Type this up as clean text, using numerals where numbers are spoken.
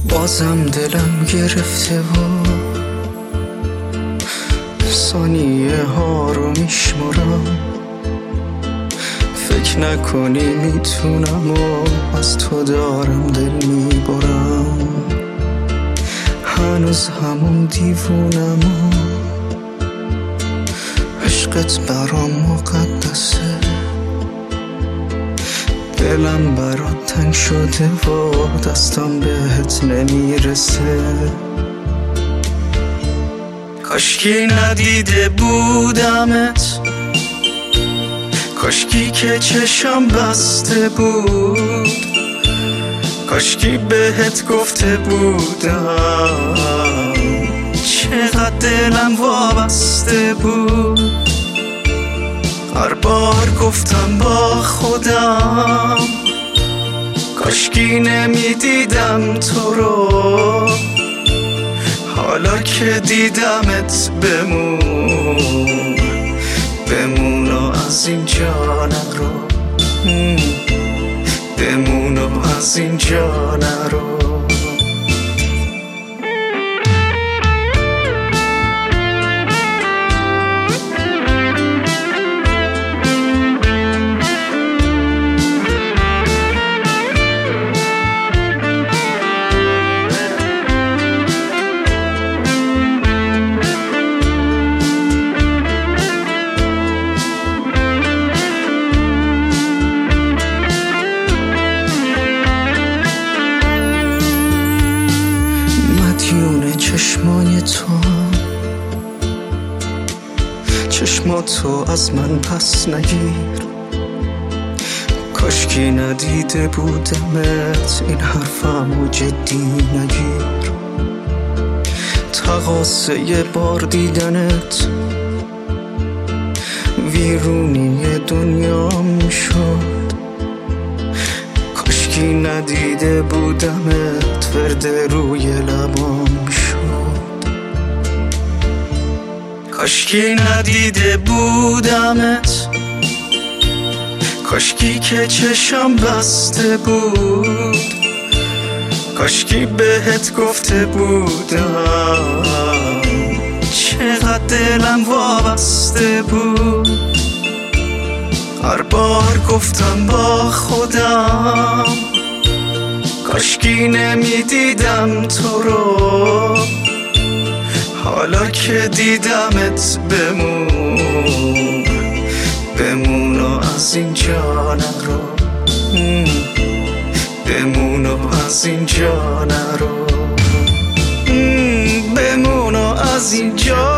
بازم دلم گرفته و ثانیه ها رو میشمرم. فکر نکنی میتونم و از تو دارم دل میبرم. هنوز همون دیوونم و عشقت برام مقدسه. دلم برات تنگ شده و دستم بهت نمیرسه. کاشکی ندیده بودمت، کاشکی که چشم بسته بود، کاشکی بهت گفته بودم چقدر دلم وابسته بود. هر بار گفتم با خودم کاشکی نمیدیدم تو رو. حالا که دیدمت بمون و از اینجا نرو، بمون و از اینجا نرو. مدیون چشمای تو، چشماتو از من پس نگیر. کاشکی ندیده بودمت، این حرفمو جدی نگیر. تقاصه یه بار دیدنت ویرونی دنیام شد. کاشکی ندیده بودمت، ورد روی لبام شد. کاشکی ندیده بودمت، کاشکی که چشم بسته بود، کاشکی بهت گفته بودم چقدر دلم وابسته بود. هر بار گفتم با خودم کاشکی نمیدیدم تو رو. حالا که دیدمت بمون و از اینجا نرو، بمون و از اینجا نرو، بمون و از اینجا